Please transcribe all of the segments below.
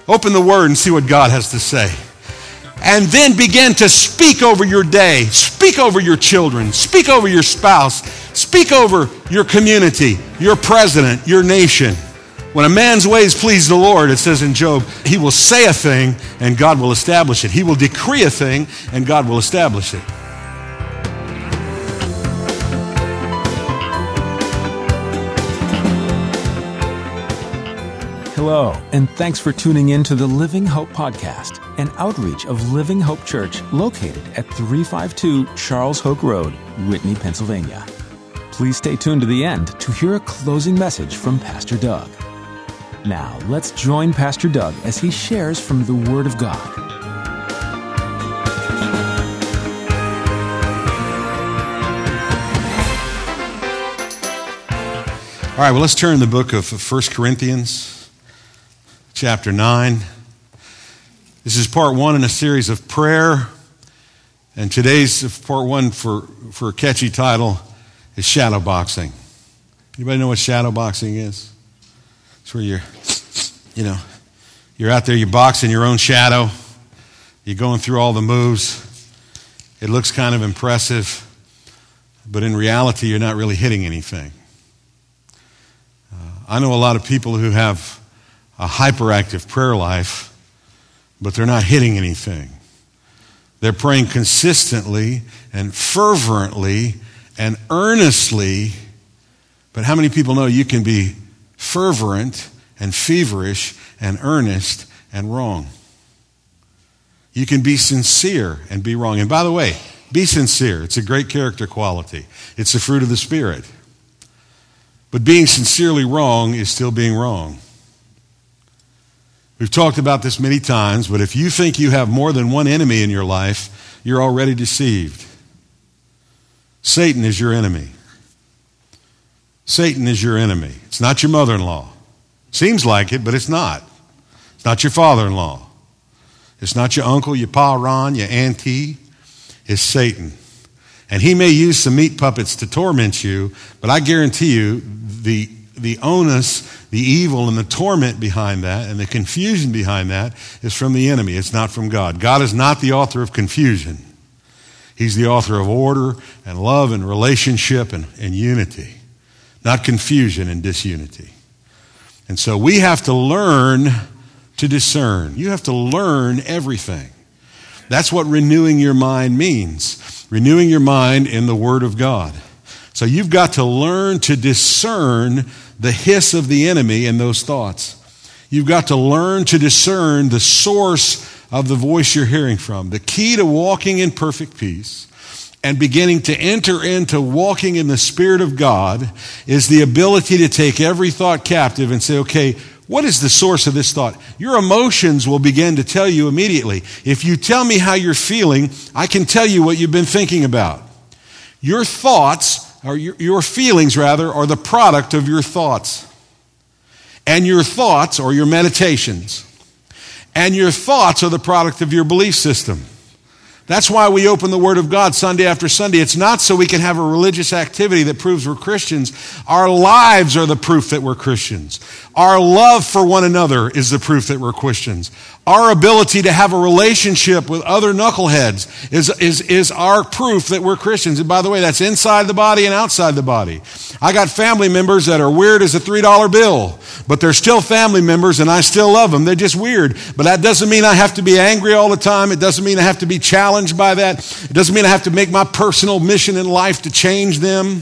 Open the Word and see what God has to say. And then begin to speak over your day. Speak over your children. Speak over your spouse. Speak over your community, your president, your nation. When a man's ways please the Lord, it says in Job, he will say a thing and God will establish it. He will decree a thing and God will establish it. Hello, and thanks for tuning in to the Living Hope Podcast, an outreach of Living Hope Church located at 352 Charles Hoke Road, Whitney, Pennsylvania. Please stay tuned to the end to hear a closing message from Pastor Doug. Now, let's join Pastor Doug as he shares from the Word of God. All right, well, let's turn to the book of 1 Corinthians, chapter 9. This is part one in a series of prayer, and today's part one for a catchy title is shadow boxing. Anybody know what shadow boxing is? It's where you're out there, you're boxing your own shadow. You're going through all the moves. It looks kind of impressive, but in reality, you're not really hitting anything. I know a lot of people who have a hyperactive prayer life, but they're not hitting anything. They're praying consistently and fervently and earnestly, but how many people know you can be fervent and feverish and earnest and wrong? You can be sincere and be wrong. And by the way, be sincere. It's a great character quality. It's the fruit of the Spirit. But being sincerely wrong is still being wrong. We've talked about this many times, but if you think you have more than one enemy in your life, you're already deceived. Satan is your enemy. Satan is your enemy. It's not your mother-in-law. Seems like it, but it's not. It's not your father-in-law. It's not your uncle, your pa Ron, your auntie. It's Satan. And he may use some meat puppets to torment you, but I guarantee you the onus, the evil, and the torment behind that and the confusion behind that is from the enemy. It's not from God. God is not the author of confusion. He's the author of order and love and relationship and unity, not confusion and disunity. And so we have to learn to discern. You have to learn everything. That's what renewing your mind means. Renewing your mind in the Word of God. So you've got to learn to discern the hiss of the enemy in those thoughts. You've got to learn to discern the source of the voice you're hearing from. The key to walking in perfect peace and beginning to enter into walking in the Spirit of God is the ability to take every thought captive and say, okay, what is the source of this thought? Your emotions will begin to tell you immediately. If you tell me how you're feeling, I can tell you what you've been thinking about. Your thoughts, or your feelings rather, are the product of your thoughts. And your thoughts are your meditations. And your thoughts are the product of your belief system. That's why we open the Word of God Sunday after Sunday. It's not so we can have a religious activity that proves we're Christians. Our lives are the proof that we're Christians. Our love for one another is the proof that we're Christians. Our ability to have a relationship with other knuckleheads is our proof that we're Christians. And by the way, that's inside the body and outside the body. I got family members that are weird as a $3 bill, but they're still family members and I still love them. They're just weird. But that doesn't mean I have to be angry all the time. It doesn't mean I have to be challenged by that. It doesn't mean I have to make my personal mission in life to change them.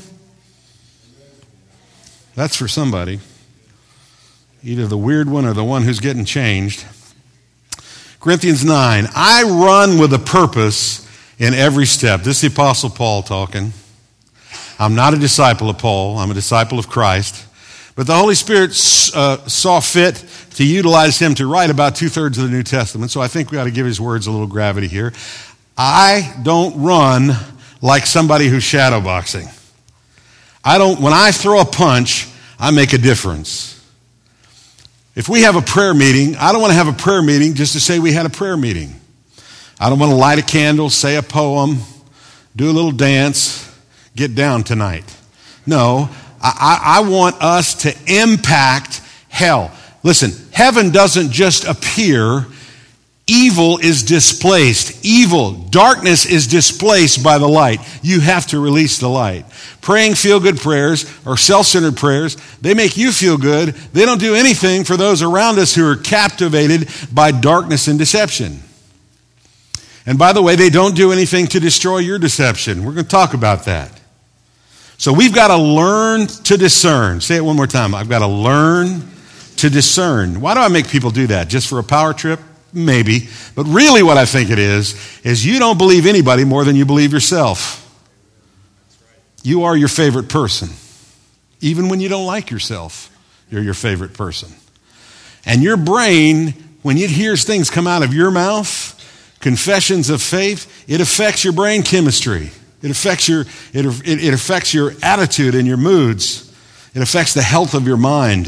That's for somebody. Either the weird one or the one who's getting changed. Corinthians 9, I run with a purpose in every step. This is the Apostle Paul talking. I'm not a disciple of Paul. I'm a disciple of Christ. But the Holy Spirit saw fit to utilize him to write about 2/3 of the New Testament. So I think we ought to give his words a little gravity here. I don't run like somebody who's shadow boxing. When I throw a punch, I make a difference. If we have a prayer meeting, I don't want to have a prayer meeting just to say we had a prayer meeting. I don't want to light a candle, say a poem, do a little dance, get down tonight. No, I want us to impact hell. Listen, heaven doesn't just appear. Evil is displaced. Evil, darkness is displaced by the light. You have to release the light. Praying feel-good prayers or self-centered prayers, they make you feel good. They don't do anything for those around us who are captivated by darkness and deception. And by the way, they don't do anything to destroy your deception. We're going to talk about that. So we've got to learn to discern. Say it one more time. I've got to learn to discern. Why do I make people do that? Just for a power trip? Maybe. But really what I think it is you don't believe anybody more than you believe yourself. You are your favorite person. Even when you don't like yourself, you're your favorite person. And your brain, when it hears things come out of your mouth, confessions of faith, it affects your brain chemistry. It affects your attitude and your moods. It affects the health of your mind.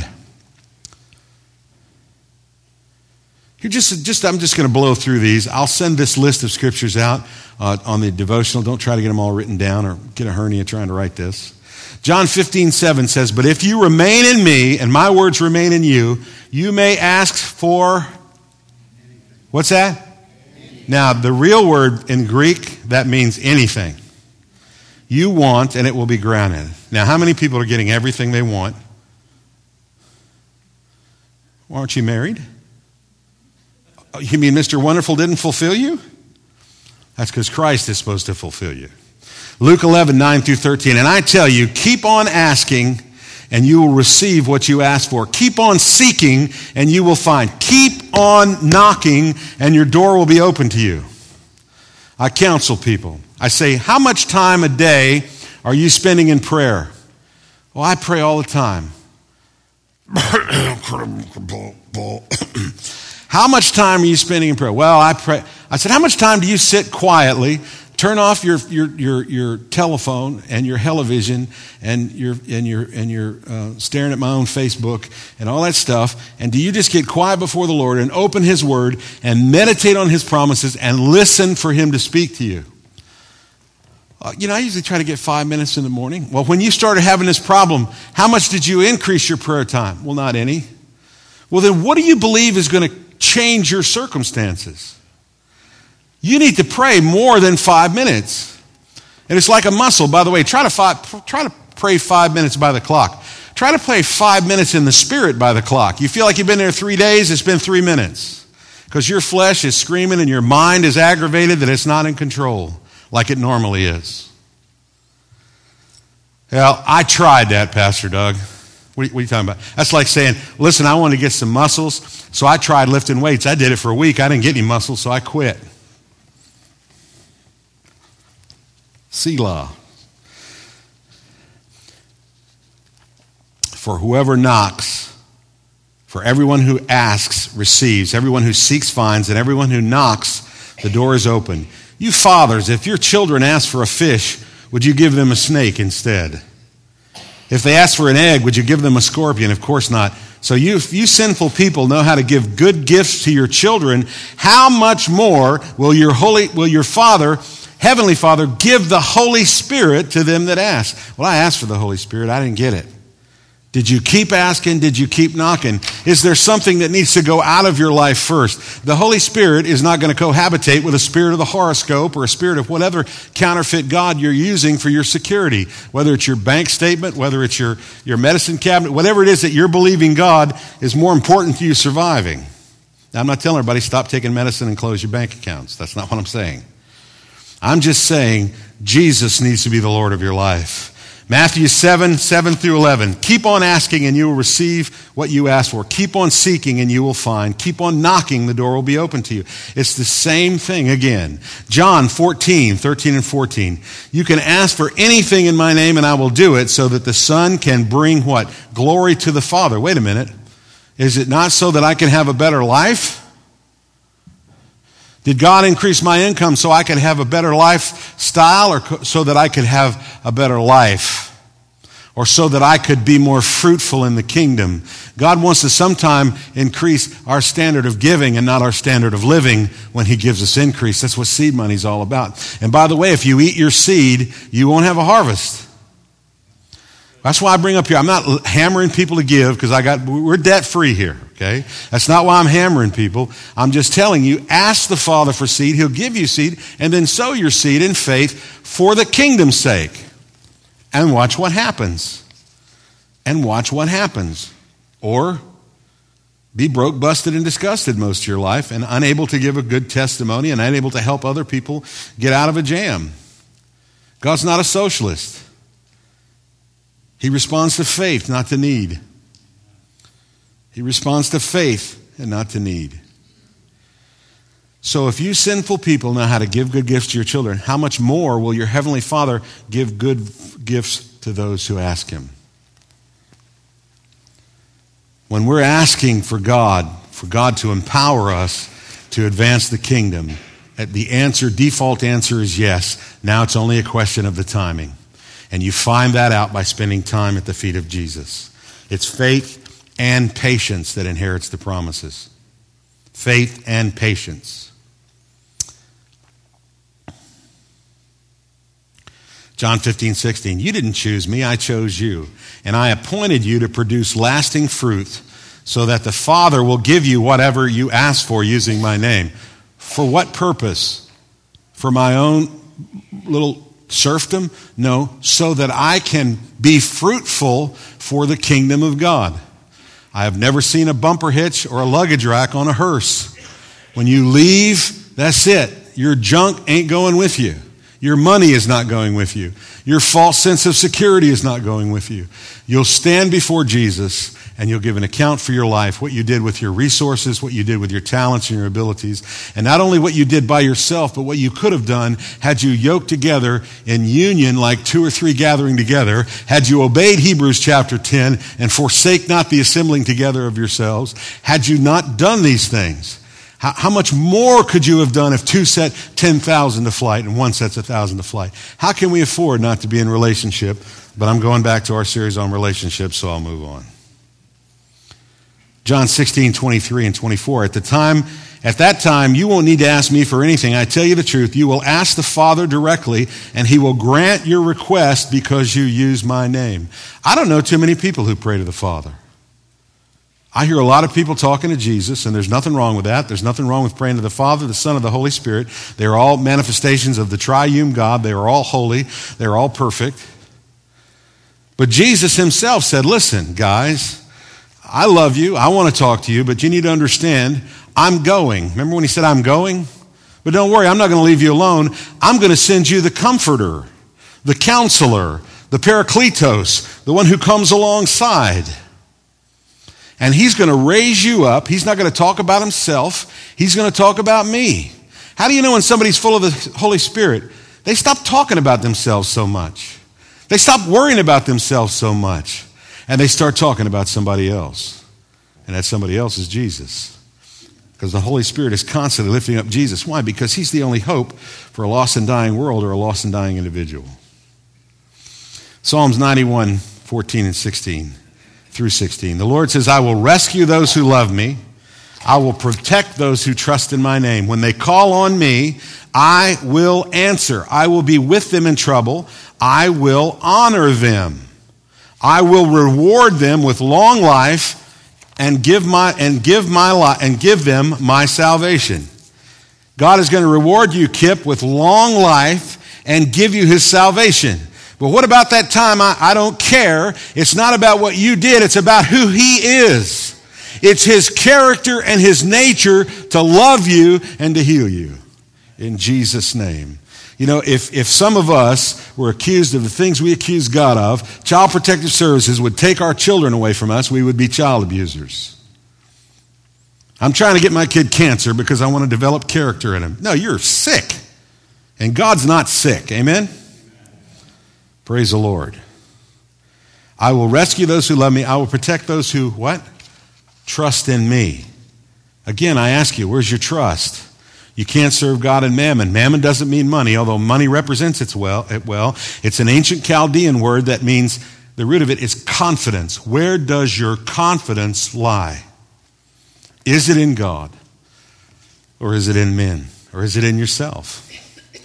I'm just going to blow through these. I'll send this list of scriptures out on the devotional. Don't try to get them all written down or get a hernia trying to write this. John 15:7 says, "But if you remain in me and my words remain in you, you may ask for," what's that? Now, the real word in Greek, that means anything. You want and it will be granted. Now, how many people are getting everything they want? Well, aren't you married? You mean Mr. Wonderful didn't fulfill you? That's because Christ is supposed to fulfill you. Luke 11:9-13. "And I tell you, keep on asking and you will receive what you ask for. Keep on seeking and you will find. Keep on knocking and your door will be open to you." I counsel people. I say, how much time a day are you spending in prayer? Well, I pray all the time. How much time are you spending in prayer? Well, I pray. I said, how much time do you sit quietly, turn off your telephone and your television and you're staring at my own Facebook and all that stuff, and do you just get quiet before the Lord and open His Word and meditate on His promises and listen for Him to speak to you? I usually try to get 5 minutes in the morning. Well, when you started having this problem, how much did you increase your prayer time? Well, not any. Well, then what do you believe is going to change your circumstances? You need to pray more than 5 minutes. And it's like a muscle. By the way, try to pray 5 minutes by the clock. Try to pray 5 minutes in the Spirit by the clock. You feel like you've been there 3 days, it's been 3 minutes. Because your flesh is screaming and your mind is aggravated that it's not in control like it normally is. Well, I tried that, Pastor Doug. What are you talking about? That's like saying, listen, I want to get some muscles, so I tried lifting weights. I did it for a week. I didn't get any muscles, so I quit. Selah. For whoever knocks, for everyone who asks receives, everyone who seeks finds, and everyone who knocks, the door is open. You fathers, if your children ask for a fish, would you give them a snake instead? If they ask for an egg, would you give them a scorpion? Of course not. So you sinful people know how to give good gifts to your children. How much more will your Father, Heavenly Father, give the Holy Spirit to them that ask? Well, I asked for the Holy Spirit. I didn't get it. Did you keep asking? Did you keep knocking? Is there something that needs to go out of your life first? The Holy Spirit is not going to cohabitate with a spirit of the horoscope or a spirit of whatever counterfeit God you're using for your security. Whether it's your bank statement, whether it's your medicine cabinet, whatever it is that you're believing God is more important to you surviving. Now, I'm not telling everybody stop taking medicine and close your bank accounts. That's not what I'm saying. I'm just saying Jesus needs to be the Lord of your life. Matthew 7:7-11. Keep on asking and you will receive what you ask for. Keep on seeking and you will find. Keep on knocking, the door will be open to you. It's the same thing again. John 14:13-14. You can ask for anything in my name and I will do it, so that the Son can bring what? Glory to the Father. Wait a minute. Is it not so that I can have a better life? Did God increase my income so I could have a better lifestyle, or so that I could have a better life? Or so that I could be more fruitful in the kingdom? God wants to sometime increase our standard of giving and not our standard of living when He gives us increase. That's what seed money is all about. And by the way, if you eat your seed, you won't have a harvest. That's why I bring up here, I'm not hammering people to give, because we're debt free here. okay? That's not why I'm hammering people. I'm just telling you, ask the Father for seed. He'll give you seed, and then sow your seed in faith for the kingdom's sake. And watch what happens. And watch what happens. Or be broke, busted, and disgusted most of your life and unable to give a good testimony and unable to help other people get out of a jam. God's not a socialist. He responds to faith, not to need. He responds to faith and not to need. So if you sinful people know how to give good gifts to your children, how much more will your Heavenly Father give good gifts to those who ask Him? When we're asking for God to empower us to advance the kingdom, the default answer is yes. Now it's only a question of the timing. And you find that out by spending time at the feet of Jesus. It's faith and patience that inherits the promises. Faith and patience. John 15:16, you didn't choose me, I chose you. And I appointed you to produce lasting fruit so that the Father will give you whatever you ask for using my name. For what purpose? For my own little serfdom? No, so that I can be fruitful for the kingdom of God. I have never seen a bumper hitch or a luggage rack on a hearse. When you leave, that's it. Your junk ain't going with you. Your money is not going with you. Your false sense of security is not going with you. You'll stand before Jesus and you'll give an account for your life, what you did with your resources, what you did with your talents and your abilities, and not only what you did by yourself, but what you could have done had you yoked together in union like 2 or 3 gathering together, had you obeyed Hebrews chapter 10 and forsake not the assembling together of yourselves, had you not done these things. How much more could you have done if 2 set 10,000 to flight and 1 sets 1,000 to flight? How can we afford not to be in relationship? But I'm going back to our series on relationships, so I'll move on. John 16:23 and 24. At that time, you won't need to ask me for anything. I tell you the truth. You will ask the Father directly, and He will grant your request because you use my name. I don't know too many people who pray to the Father. I hear a lot of people talking to Jesus, and there's nothing wrong with that. There's nothing wrong with praying to the Father, the Son, and the Holy Spirit. They are all manifestations of the triune God. They are all holy. They are all perfect. But Jesus Himself said, listen, guys, I love you. I want to talk to you, but you need to understand, I'm going. Remember when He said, I'm going? But don't worry, I'm not going to leave you alone. I'm going to send you the Comforter, the Counselor, the Parakletos, the one who comes alongside. And He's going to raise you up. He's not going to talk about Himself. He's going to talk about me. How do you know when somebody's full of the Holy Spirit? They stop talking about themselves so much. They stop worrying about themselves so much. And they start talking about somebody else. And that somebody else is Jesus. Because the Holy Spirit is constantly lifting up Jesus. Why? Because He's the only hope for a lost and dying world or a lost and dying individual. Psalms 91:14 and 16. Through 16. The Lord says, I will rescue those who love me. I will protect those who trust in my name. When they call on me, I will answer. I will be with them in trouble. I will honor them. I will reward them with long life and give them my salvation. God is going to reward you, Kip, with long life and give you His salvation. But what about that time? I don't care. It's not about what you did. It's about who He is. It's His character and His nature to love you and to heal you. In Jesus' name. You know, if some of us were accused of the things we accuse God of, Child Protective Services would take our children away from us. We would be child abusers. I'm trying to get my kid cancer because I want to develop character in him. No, you're sick. And God's not sick. Amen? Praise the Lord. I will rescue those who love me. I will protect those who, what? Trust in me. Again, I ask you, where's your trust? You can't serve God and mammon. Mammon doesn't mean money, although money represents it well. It's an ancient Chaldean word that means, the root of it is confidence. Where does your confidence lie? Is it in God? Or is it in men? Or is it in yourself?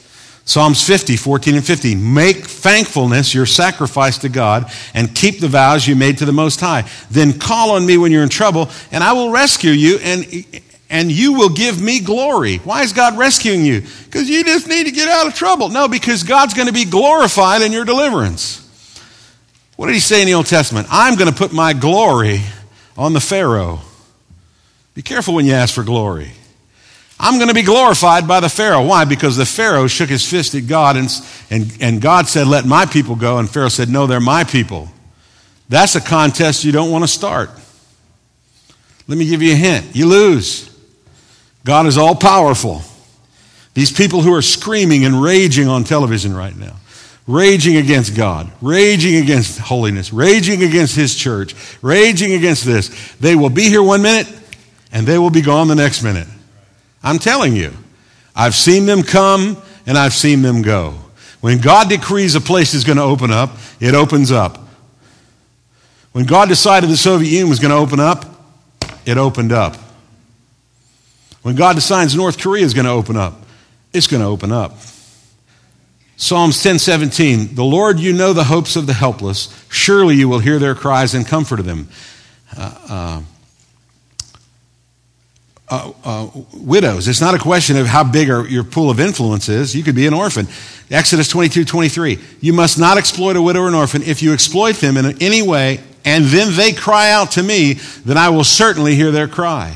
Psalms 50, 14 and 15. Make thankfulness your sacrifice to God and keep the vows you made to the Most High. Then call on me when you're in trouble and I will rescue you and you will give me glory. Why is God rescuing you? Because you just need to get out of trouble. No, because God's going to be glorified in your deliverance. What did he say in the Old Testament? I'm going to put my glory on the Pharaoh. Be careful when you ask for glory. I'm going to be glorified by the Pharaoh. Why? Because the Pharaoh shook his fist at God and God said, let my people go. And Pharaoh said, no, they're my people. That's a contest you don't want to start. Let me give you a hint. You lose. God is all powerful. These people who are screaming and raging on television right now, raging against God, raging against holiness, raging against his church, raging against this, they will be here 1 minute and they will be gone the next minute. I'm telling you, I've seen them come and I've seen them go. When God decrees a place is going to open up, it opens up. When God decided the Soviet Union was going to open up, it opened up. When God decides North Korea is going to open up, it's going to open up. Psalms 10:17, the Lord, you know the hopes of the helpless. Surely you will hear their cries and comfort them. Widows. It's not a question of how big your pool of influence is. You could be an orphan. Exodus 22:23. You must not exploit a widow or an orphan. If you exploit them in any way, and then they cry out to me, then I will certainly hear their cry.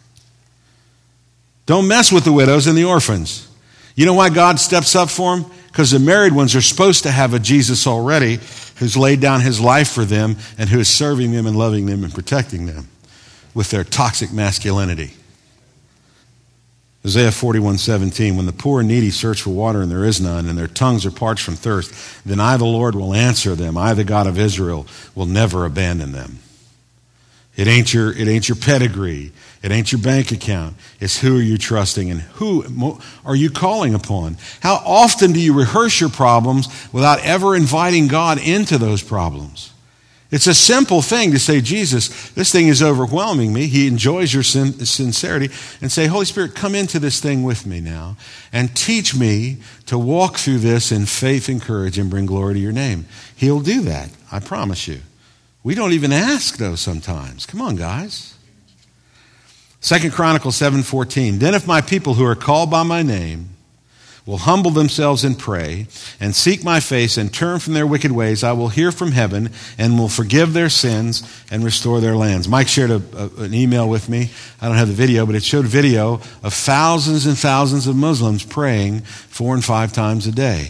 Don't mess with the widows and the orphans. You know why God steps up for them? Because the married ones are supposed to have a Jesus already who's laid down his life for them and who is serving them and loving them and protecting them with their toxic masculinity. Isaiah 41:17, when the poor and needy search for water and there is none, and their tongues are parched from thirst, then I, the Lord, will answer them. I, the God of Israel, will never abandon them. It ain't your pedigree. It ain't your bank account. It's who are you trusting and who are you calling upon? How often do you rehearse your problems without ever inviting God into those problems? It's a simple thing to say, Jesus, this thing is overwhelming me. He enjoys your sincerity. And say, Holy Spirit, come into this thing with me now and teach me to walk through this in faith and courage and bring glory to your name. He'll do that, I promise you. We don't even ask, though, sometimes. Come on, guys. 2 Chronicles 7:14. Then if my people who are called by my name will humble themselves and pray and seek my face and turn from their wicked ways, I will hear from heaven and will forgive their sins and restore their lands. Mike shared an email with me. I don't have the video, but it showed video of thousands and thousands of Muslims praying 4 and 5 times a day.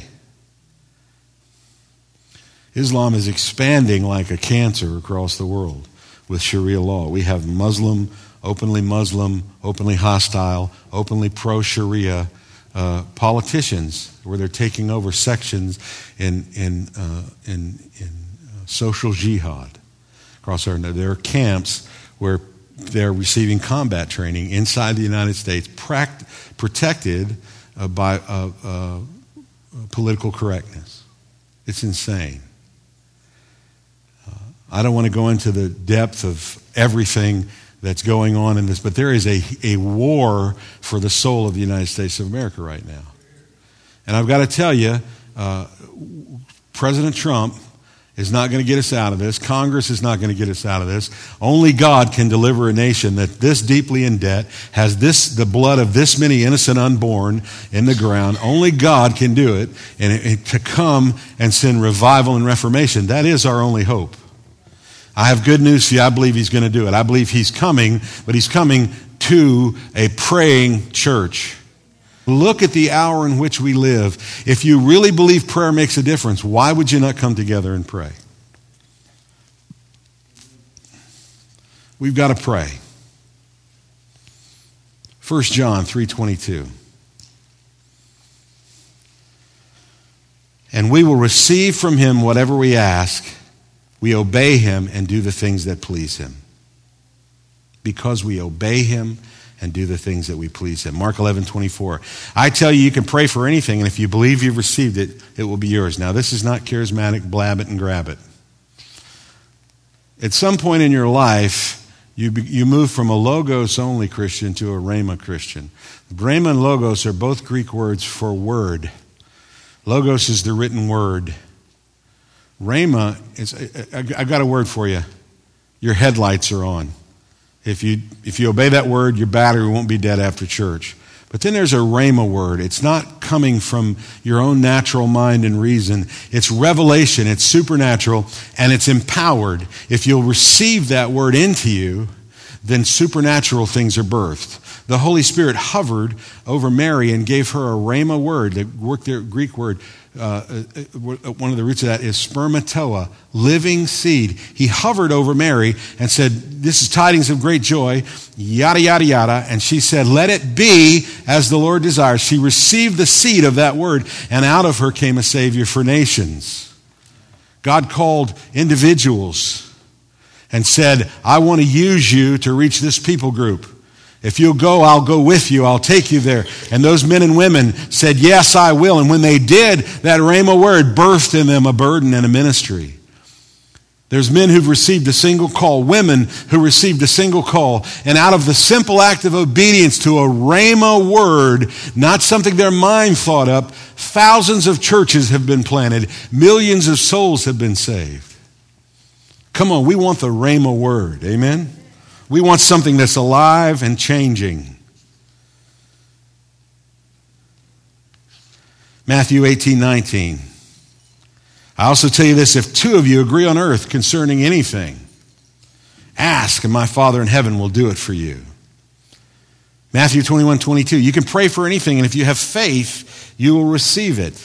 Islam is expanding like a cancer across the world with Sharia law. We have Muslim, openly hostile, openly pro-Sharia politicians where they're taking over sections in social jihad across our. There are camps where they're receiving combat training inside the United States, protected by political correctness. It's insane. I don't want to go into the depth of everything that's going on in this, but there is a war for the soul of the United States of America right now. And I've got to tell you, President Trump is not going to get us out of this. Congress is not going to get us out of this. Only God can deliver a nation that this deeply in debt, has the blood of this many innocent unborn in the ground. Only God can do it. And to come and send revival and reformation, that is our only hope. I have good news for you. I believe he's going to do it. I believe he's coming, but he's coming to a praying church. Look at the hour in which we live. If you really believe prayer makes a difference, why would you not come together and pray? We've got to pray. 1 John 3:22. And we will receive from him whatever we ask. We obey him and do the things that please him. Because we obey him and do the things that we please him. Mark 11:24. I tell you, you can pray for anything, and if you believe you've received it, it will be yours. Now, this is not charismatic, blab it and grab it. At some point in your life, you move from a Logos-only Christian to a Rhema Christian. Rhema and Logos are both Greek words for word. Logos is the written word. Rhema is, I've got a word for you. Your headlights are on. If you obey that word, your battery won't be dead after church. But then there's a rhema word. It's not coming from your own natural mind and reason. It's revelation. It's supernatural, and it's empowered. If you'll receive that word into you, then supernatural things are birthed. The Holy Spirit hovered over Mary and gave her a rhema word. The Greek word, one of the roots of that is spermatoa, living seed. He hovered over Mary and said, this is tidings of great joy, yada, yada, yada. And she said, let it be as the Lord desires. She received the seed of that word, and out of her came a Savior for nations. God called individuals and said, I want to use you to reach this people group. If you'll go, I'll go with you. I'll take you there. And those men and women said, yes, I will. And when they did, that rhema word birthed in them a burden and a ministry. There's men who've received a single call, women who received a single call, and out of the simple act of obedience to a rhema word, not something their mind thought up, thousands of churches have been planted, millions of souls have been saved. Come on, we want the rhema word, amen? We want something that's alive and changing. Matthew 18:19. I also tell you this, if two of you agree on earth concerning anything, ask and my Father in heaven will do it for you. Matthew 21:22. You can pray for anything, and if you have faith, you will receive it.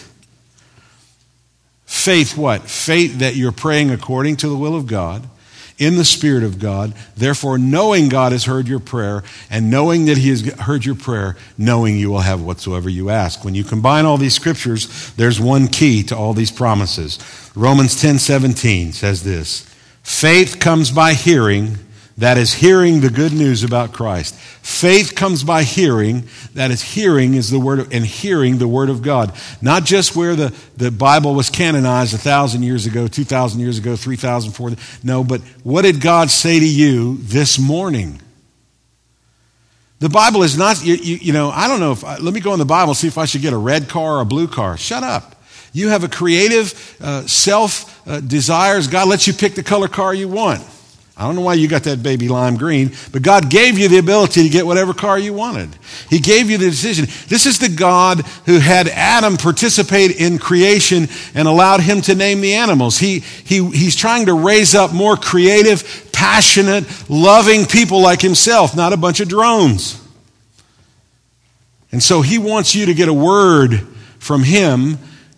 Faith what? Faith that you're praying according to the will of God, in the Spirit of God, therefore knowing God has heard your prayer, and knowing that He has heard your prayer, knowing you will have whatsoever you ask. When you combine all these scriptures, there's one key to all these promises. Romans 10:17 says this, faith comes by hearing, that is hearing the good news about Christ. Faith comes by hearing, that is hearing is the word of, and hearing the word of God. Not just where the Bible was canonized 1,000 years ago, 2,000 years ago, 3,000, 4,000. No, but what did God say to you this morning? The Bible is not, you know, I don't know if, let me go in the Bible and see if I should get a red car or a blue car. Shut up. You have a creative self-desires. God lets you pick the color car you want. I don't know why you got that baby lime green, but God gave you the ability to get whatever car you wanted. He gave you the decision. This is the God who had Adam participate in creation and allowed him to name the animals. He's trying to raise up more creative, passionate, loving people like himself, not a bunch of drones. And so he wants you to get a word from him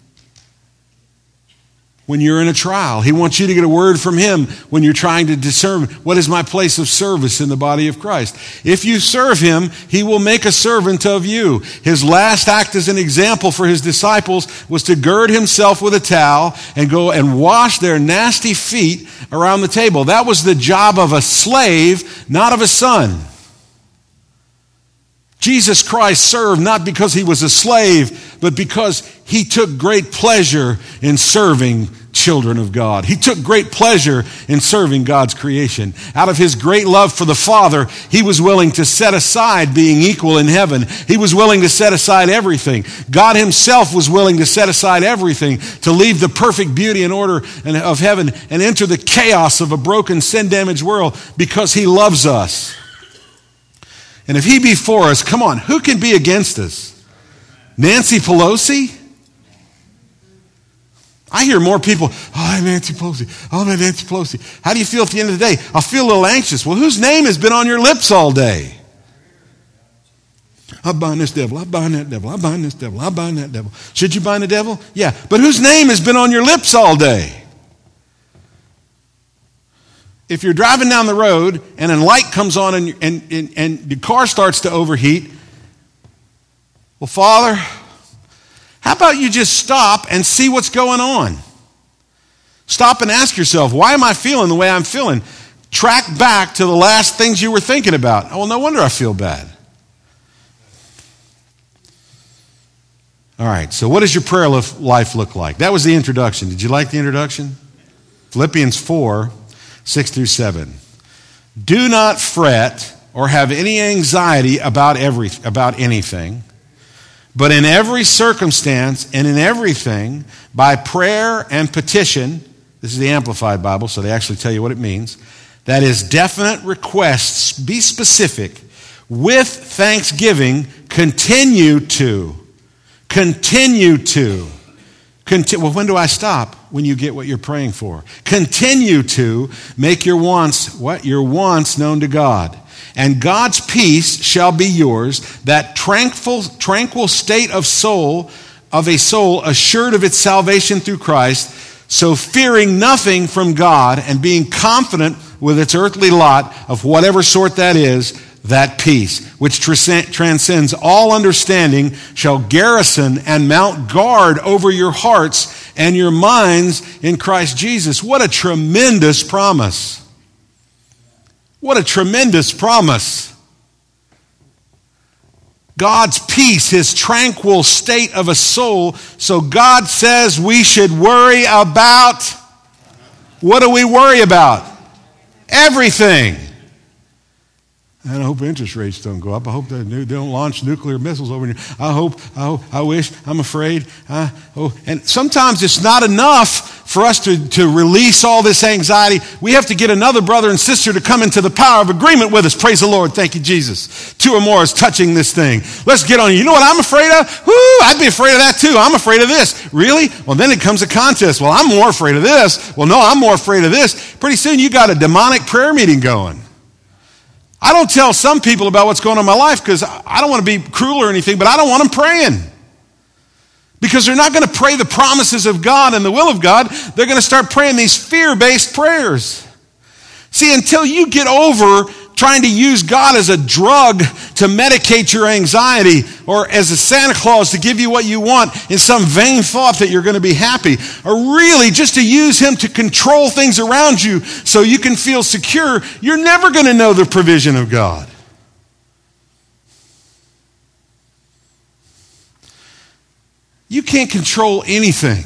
when you're in a trial. He wants you to get a word from him when you're trying to discern what is my place of service in the body of Christ. If you serve him, he will make a servant of you. His last act as an example for his disciples was to gird himself with a towel and go and wash their nasty feet around the table. That was the job of a slave, not of a son. Jesus Christ served not because he was a slave, but because he took great pleasure in serving children of God. He took great pleasure in serving God's creation. Out of his great love for the Father, he was willing to set aside being equal in heaven. He was willing to set aside everything. God himself was willing to set aside everything to leave the perfect beauty and order of heaven and enter the chaos of a broken, sin-damaged world because he loves us. And if he be for us, come on, who can be against us? Nancy Pelosi? I hear more people, oh, I'm Nancy Pelosi. Oh, I'm Nancy Pelosi. How do you feel at the end of the day? I feel a little anxious. Well, whose name has been on your lips all day? I bind this devil. I bind that devil. I bind this devil. I bind that devil. Should you bind the devil? Yeah. But whose name has been on your lips all day? If you're driving down the road and a light comes on and the car starts to overheat, well, Father, how about you just stop and see what's going on? Stop and ask yourself, why am I feeling the way I'm feeling? Track back to the last things you were thinking about. Oh, well, no wonder I feel bad. All right, so what does your prayer life look like? That was the introduction. Did you like the introduction? Philippians 4, 6 through 7. Do not fret or have any anxiety about anything, But in every circumstance and in everything, by prayer and petition, this is the Amplified Bible, so they actually tell you what it means, that is definite requests, be specific, with thanksgiving, continue to. Well, when do I stop? When you get what you're praying for. Continue to make your wants, what? Your wants known to God. And God's peace shall be yours, that tranquil state of a soul assured of its salvation through Christ, so fearing nothing from God and being confident with its earthly lot of whatever sort that is, that peace, which transcends all understanding, shall garrison and mount guard over your hearts and your minds in Christ Jesus. What a tremendous promise. What a tremendous promise. God's peace, his tranquil state of a soul. So God says we should worry about, what do we worry about? Everything. And I hope interest rates don't go up. I hope they don't launch nuclear missiles over here. I wish, I'm afraid. And sometimes it's not enough for us to release all this anxiety. We have to get another brother and sister to come into the power of agreement with us. Praise the Lord. Thank you, Jesus. 2 or more is touching this thing. Let's get on. You know what I'm afraid of? Whoo, I'd be afraid of that too. I'm afraid of this. Really? Well, then it comes a contest. Well, I'm more afraid of this. Well, no, I'm more afraid of this. Pretty soon you got a demonic prayer meeting going. I don't tell some people about what's going on in my life because I don't want to be cruel or anything, but I don't want them praying. Because they're not going to pray the promises of God and the will of God. They're going to start praying these fear-based prayers. See, until you get over trying to use God as a drug to medicate your anxiety or as a Santa Claus to give you what you want in some vain thought that you're going to be happy, or really just to use him to control things around you so you can feel secure, you're never going to know the provision of God. You can't control anything.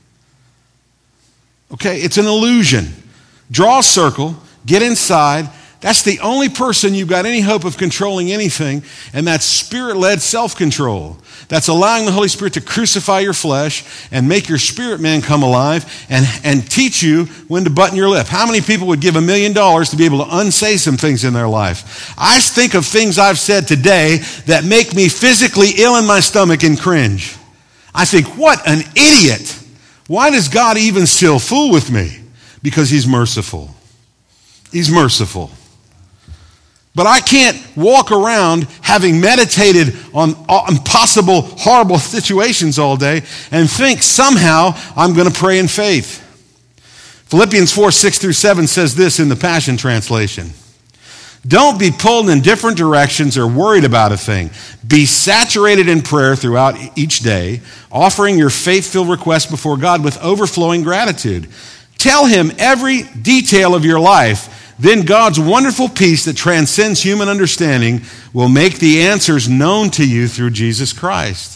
Okay, it's an illusion. Draw a circle, get inside. That's the only person you've got any hope of controlling anything, and that's Spirit-led self-control. That's allowing the Holy Spirit to crucify your flesh and make your spirit man come alive and teach you when to button your lip. How many people would give $1 million to be able to unsay some things in their life? I think of things I've said today that make me physically ill in my stomach and cringe. I think, what an idiot. Why does God even still fool with me? Because he's merciful. He's merciful. But I can't walk around having meditated on impossible, horrible situations all day and think somehow I'm going to pray in faith. Philippians 4:6-7 says this in the Passion Translation. Don't be pulled in different directions or worried about a thing. Be saturated in prayer throughout each day, offering your faith-filled requests before God with overflowing gratitude. Tell him every detail of your life. Then God's wonderful peace that transcends human understanding will make the answers known to you through Jesus Christ.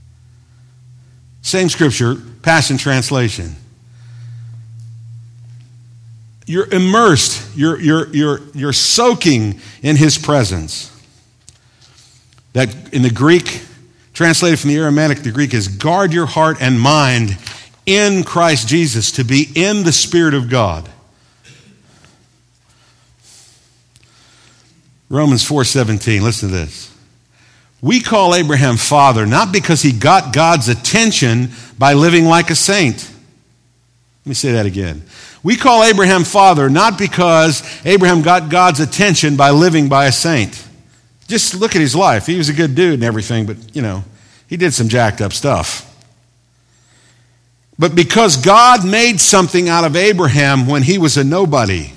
Same scripture, Passion Translation. You're immersed. You're soaking in his presence. That in the Greek, translated from the Aramaic, the Greek is guard your heart and mind in Christ Jesus, to be in the Spirit of God. Romans 4:17, listen to this. We call Abraham father not because he got God's attention by living like a saint. Let me say that again. We call Abraham father not because Abraham got God's attention by living by a saint. Just look at his life. He was a good dude and everything, but, he did some jacked up stuff. But because God made something out of Abraham when he was a nobody.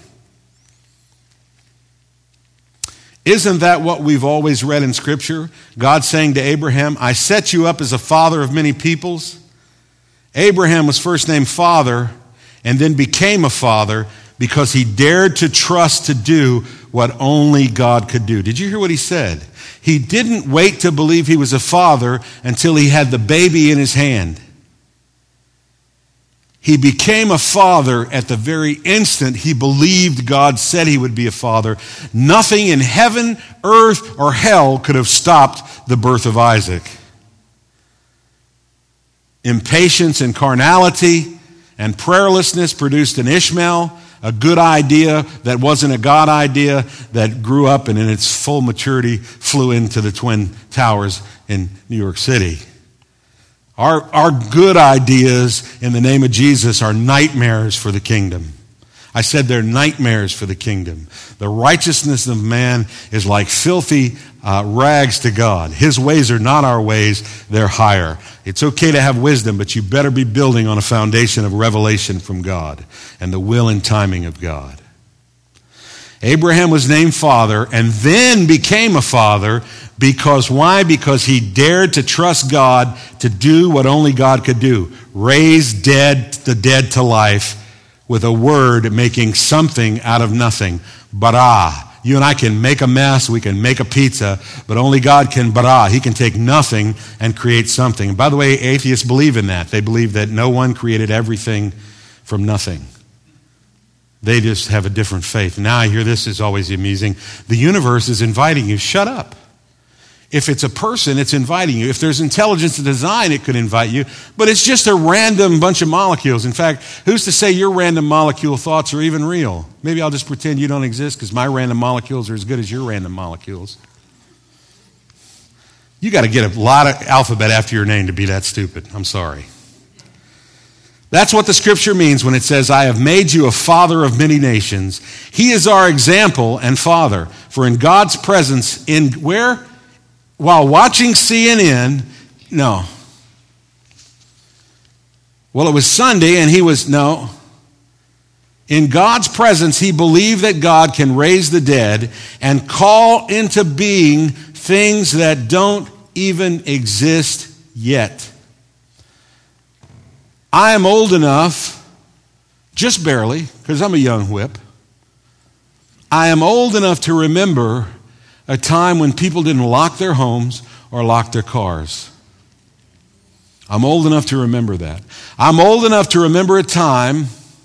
Isn't that what we've always read in Scripture? God saying to Abraham, I set you up as a father of many peoples. Abraham was first named father and then became a father because he dared to trust to do what only God could do. Did you hear what he said? He didn't wait to believe he was a father until he had the baby in his hand. He became a father at the very instant he believed God said he would be a father. Nothing in heaven, earth, or hell could have stopped the birth of Isaac. Impatience and carnality and prayerlessness produced an Ishmael, a good idea that wasn't a God idea that grew up and in its full maturity flew into the Twin Towers in New York City. Our good ideas in the name of Jesus are nightmares for the kingdom. I said they're nightmares for the kingdom. The righteousness of man is like filthy rags to God. His ways are not our ways, they're higher. It's okay to have wisdom, but you better be building on a foundation of revelation from God and the will and timing of God. Abraham was named father and then became a father because why? Because he dared to trust God to do what only God could do. Raise the dead to life with a word making something out of nothing. Bara. You and I can make a mess, we can make a pizza, but only God can bara. He can take nothing and create something. And by the way, atheists believe in that. They believe that no one created everything from nothing. They just have a different faith. Now I hear this is always amusing. The universe is inviting you. Shut up. If it's a person, it's inviting you. If there's intelligence and design, it could invite you. But it's just a random bunch of molecules. In fact, who's to say your random molecule thoughts are even real? Maybe I'll just pretend you don't exist because my random molecules are as good as your random molecules. You got to get a lot of alphabet after your name to be that stupid. I'm sorry. That's what the scripture means when it says, I have made you a father of many nations. He is our example and father. For in God's presence, in where? While watching CNN, no. Well, it was Sunday and in God's presence, he believed that God can raise the dead and call into being things that don't even exist yet. I am old enough, just barely, because I'm a young whip. I am old enough to remember a time when people didn't lock their homes or lock their cars. I'm old enough to remember that. I'm old enough to remember a time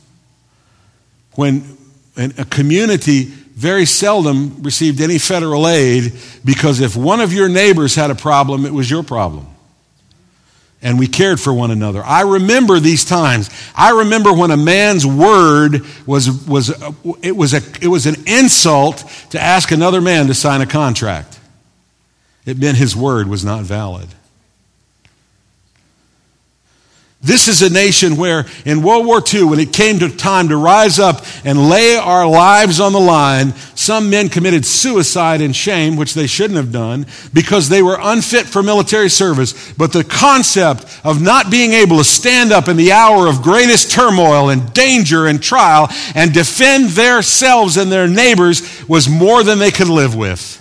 when a community very seldom received any federal aid because if one of your neighbors had a problem, it was your problem. And we cared for one another. I remember these times. I remember when a man's word was an insult to ask another man to sign a contract. It meant his word was not valid. This is a nation where in World War II, when it came to time to rise up and lay our lives on the line, some men committed suicide in shame, which they shouldn't have done, because they were unfit for military service. But the concept of not being able to stand up in the hour of greatest turmoil and danger and trial and defend themselves and their neighbors was more than they could live with.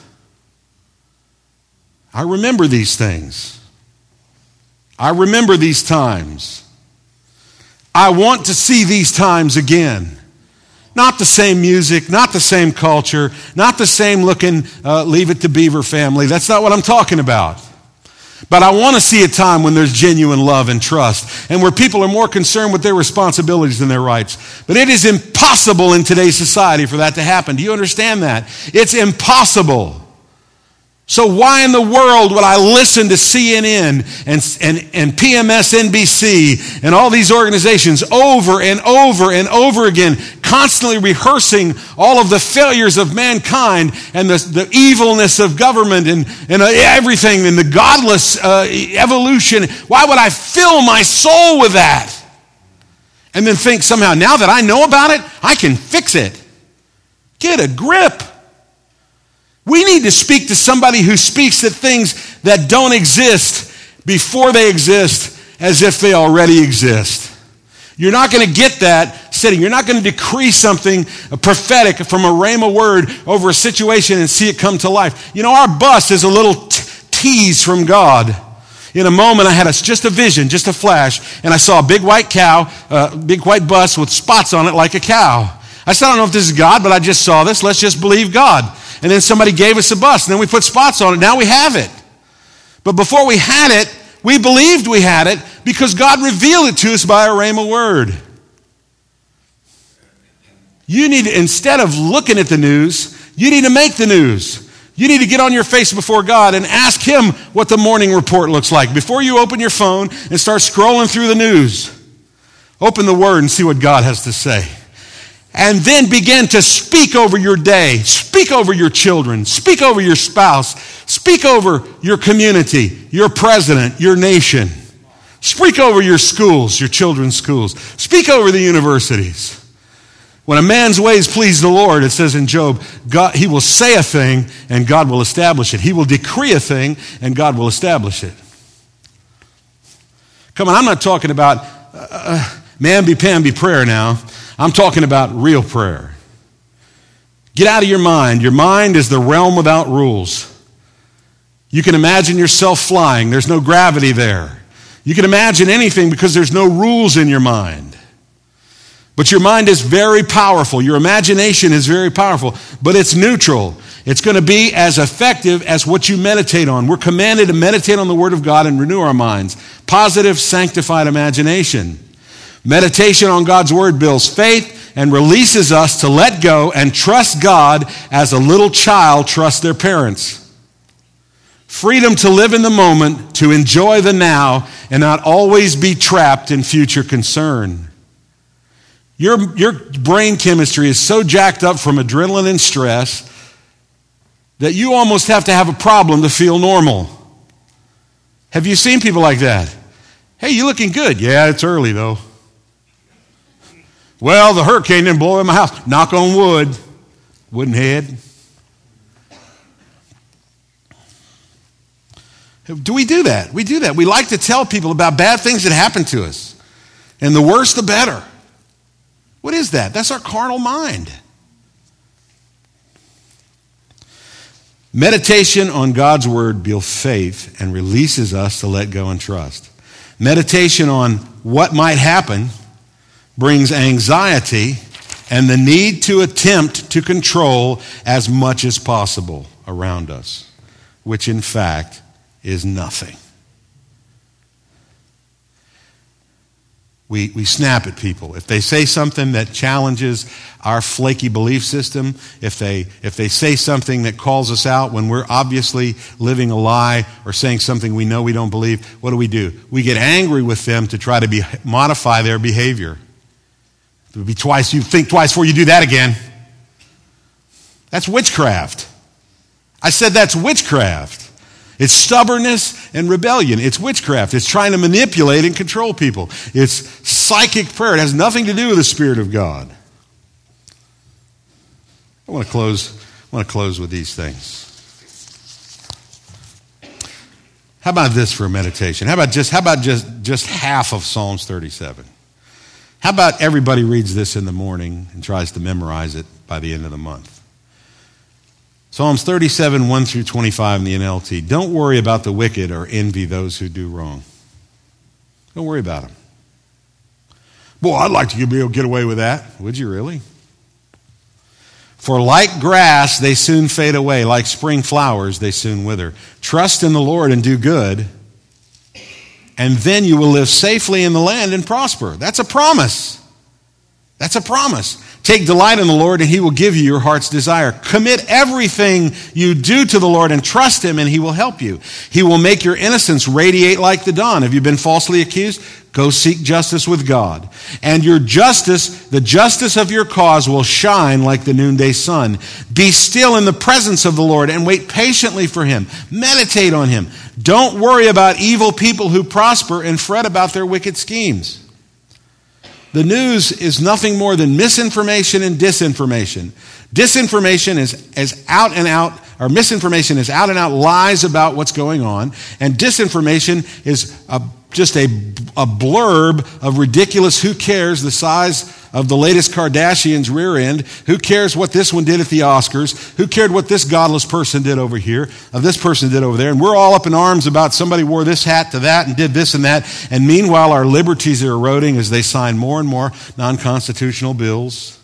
I remember these things. I remember these times. I want to see these times again. Not the same music, not the same culture, not the same looking Leave It to Beaver family. That's not what I'm talking about. But I want to see a time when there's genuine love and trust and where people are more concerned with their responsibilities than their rights. But it is impossible in today's society for that to happen. Do you understand that? It's impossible. So why in the world would I listen to CNN and PMS NBC and all these organizations over and over and over again, constantly rehearsing all of the failures of mankind and the evilness of government and everything and the godless evolution? Why would I fill my soul with that? And then think somehow, now that I know about it, I can fix it. Get a grip. We need to speak to somebody who speaks at things that don't exist before they exist as if they already exist. You're not going to get that sitting. You're not going to decree something prophetic from a rhema word over a situation and see it come to life. You know, our bus is a little tease from God. In a moment, I had just a vision, just a flash, and I saw a big white cow, big white bus with spots on it like a cow. I said, I don't know if this is God, but I just saw this. Let's just believe God. And then somebody gave us a bus, and then we put spots on it. Now we have it. But before we had it, we believed we had it because God revealed it to us by a rhema word. You need to, instead of looking at the news, you need to make the news. You need to get on your face before God and ask Him what the morning report looks like. Before you open your phone and start scrolling through the news, open the Word and see what God has to say. And then begin to speak over your day. Speak over your children. Speak over your spouse. Speak over your community, your president, your nation. Speak over your schools, your children's schools. Speak over the universities. When a man's ways please the Lord, it says in Job, God, he will say a thing and God will establish it. He will decree a thing and God will establish it. Come on, I'm not talking about mamby-pamby prayer now. I'm talking about real prayer. Get out of your mind. Your mind is the realm without rules. You can imagine yourself flying. There's no gravity there. You can imagine anything because there's no rules in your mind. But your mind is very powerful. Your imagination is very powerful, but it's neutral. It's going to be as effective as what you meditate on. We're commanded to meditate on the Word of God and renew our minds. Positive, sanctified imagination. Meditation on God's Word builds faith and releases us to let go and trust God as a little child trusts their parents. Freedom to live in the moment, to enjoy the now, and not always be trapped in future concern. Your brain chemistry is so jacked up from adrenaline and stress that you almost have to have a problem to feel normal. Have you seen people like that? Hey, you looking good. Yeah, it's early though. Well, the hurricane didn't blow in my house. Knock on wood. Wooden head. Do we do that? We do that. We like to tell people about bad things that happen to us. And the worse, the better. What is that? That's our carnal mind. Meditation on God's Word builds faith and releases us to let go and trust. Meditation on what might happen brings anxiety and the need to attempt to control as much as possible around us, which in fact is nothing. We snap at people. If they say something that challenges our flaky belief system, if they say something that calls us out when we're obviously living a lie or saying something we know we don't believe, what do? We get angry with them to try to modify their behavior. It would be twice, you think twice before you do that again. That's witchcraft. I said that's witchcraft. It's stubbornness and rebellion. It's witchcraft. It's trying to manipulate and control people. It's psychic prayer. It has nothing to do with the Spirit of God. I want to close with these things. How about this for a meditation? How about just half of Psalms 37? How about everybody reads this in the morning and tries to memorize it by the end of the month? Psalms 37, 1 through 25 in the NLT. Don't worry about the wicked or envy those who do wrong. Don't worry about them. Boy, I'd like to be able to get away with that. Would you really? For like grass, they soon fade away. Like spring flowers, they soon wither. Trust in the Lord and do good, and then you will live safely in the land and prosper. That's a promise. That's a promise. Take delight in the Lord, and He will give you your heart's desire. Commit everything you do to the Lord and trust Him, and He will help you. He will make your innocence radiate like the dawn. Have you been falsely accused? Go seek justice with God. And your justice, the justice of your cause, will shine like the noonday sun. Be still in the presence of the Lord and wait patiently for Him. Meditate on Him. Don't worry about evil people who prosper and fret about their wicked schemes. The news is nothing more than misinformation and disinformation. Disinformation is out and out, or misinformation is out and out lies about what's going on, and disinformation is just a blurb of ridiculous who cares the size of the latest Kardashian's rear end. Who cares what this one did at the Oscars? Who cared what this godless person did over here, or this person did over there? And we're all up in arms about somebody wore this hat to that and did this and that. And meanwhile, our liberties are eroding as they sign more and more non-constitutional bills.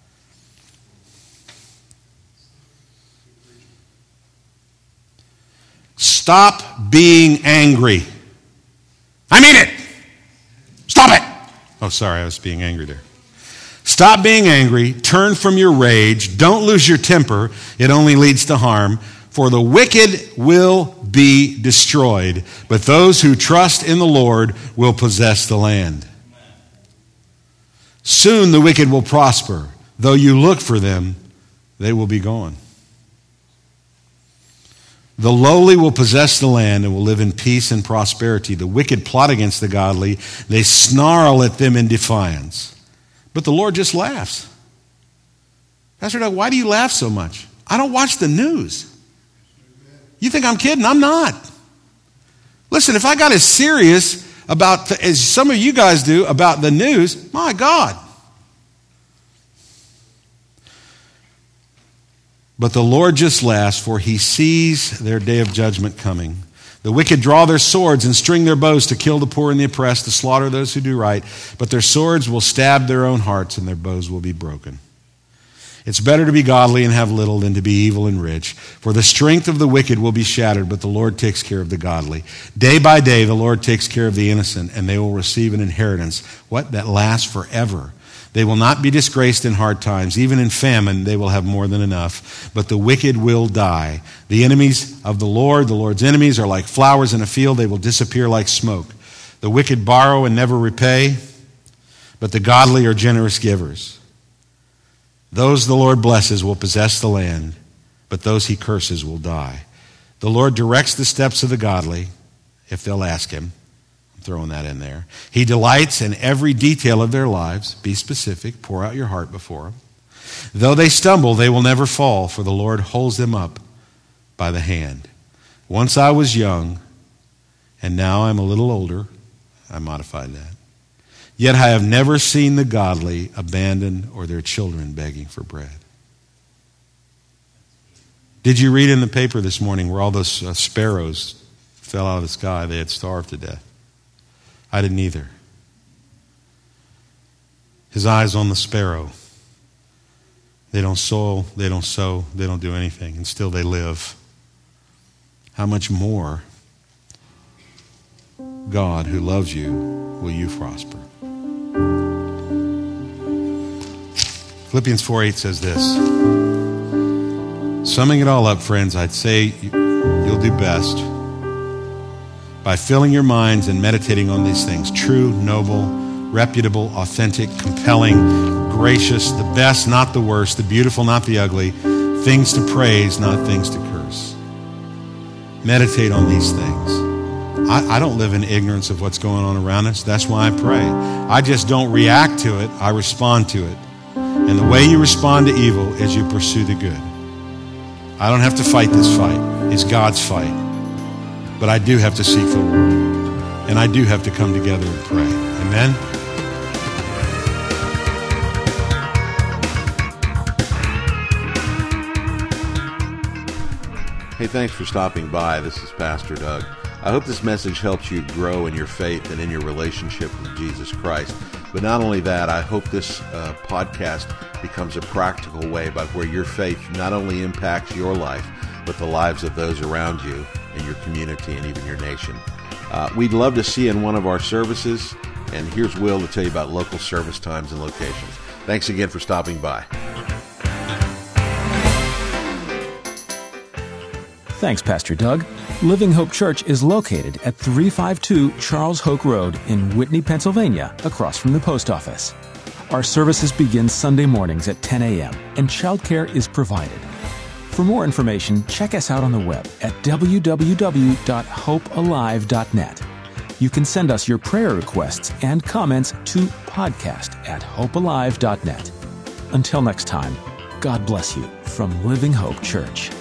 Stop being angry. I mean it. Stop it. Oh, sorry, I was being angry there. Stop being angry. Turn from your rage. Don't lose your temper. It only leads to harm. For the wicked will be destroyed, but those who trust in the Lord will possess the land. Soon the wicked will prosper. Though you look for them, they will be gone. The lowly will possess the land and will live in peace and prosperity. The wicked plot against the godly. They snarl at them in defiance. But the Lord just laughs. Pastor Doug, why do you laugh so much? I don't watch the news. You think I'm kidding? I'm not. Listen, if I got as serious about, as some of you guys do, about the news, my God. But the Lord just laughs, for he sees their day of judgment coming. The wicked draw their swords and string their bows to kill the poor and the oppressed, to slaughter those who do right. But their swords will stab their own hearts, and their bows will be broken. It's better to be godly and have little than to be evil and rich. For the strength of the wicked will be shattered, but the Lord takes care of the godly. Day by day the Lord takes care of the innocent, and they will receive an inheritance. What? That lasts forever. They will not be disgraced in hard times. Even in famine, they will have more than enough. But the wicked will die. The enemies of the Lord's enemies, are like flowers in a field. They will disappear like smoke. The wicked borrow and never repay, but the godly are generous givers. Those the Lord blesses will possess the land, but those he curses will die. The Lord directs the steps of the godly, if they'll ask him. Throwing that in there. He delights in every detail of their lives. Be specific. Pour out your heart before him. Though they stumble, they will never fall, for the Lord holds them up by the hand. Once I was young, and now I'm a little older. I modified that. Yet I have never seen the godly abandoned or their children begging for bread. Did you read in the paper this morning where all those sparrows fell out of the sky? They had starved to death. I didn't either. His eyes on the sparrow. They don't sow, they don't sow, they don't do anything, and still they live. How much more, God, who loves you, will you prosper? Philippians 4:8 says this. Summing it all up, friends, I'd say you'll do best by filling your minds and meditating on these things. True, noble, reputable, authentic, compelling, gracious, the best, not the worst, the beautiful, not the ugly, things to praise, not things to curse. Meditate on these things. I don't live in ignorance of what's going on around us. That's why I pray. I just don't react to it. I respond to it. And the way you respond to evil is you pursue the good. I don't have to fight this fight. It's God's fight. But I do have to seek the Lord. And I do have to come together and pray. Amen? Hey, thanks for stopping by. This is Pastor Doug. I hope this message helps you grow in your faith and in your relationship with Jesus Christ. But not only that, I hope this podcast becomes a practical way by where your faith not only impacts your life, but the lives of those around you in your community and even your nation. We'd love to see you in one of our services. And here's Will to tell you about local service times and locations. Thanks again for stopping by. Thanks, Pastor Doug. Living Hope Church is located at 352 Charles Hoke Road in Whitney, Pennsylvania, across from the post office. Our services begin Sunday mornings at 10 a.m., and childcare is provided. For more information, check us out on the web at www.hopealive.net. You can send us your prayer requests and comments to podcast@hopealive.net. Until next time, God bless you from Living Hope Church.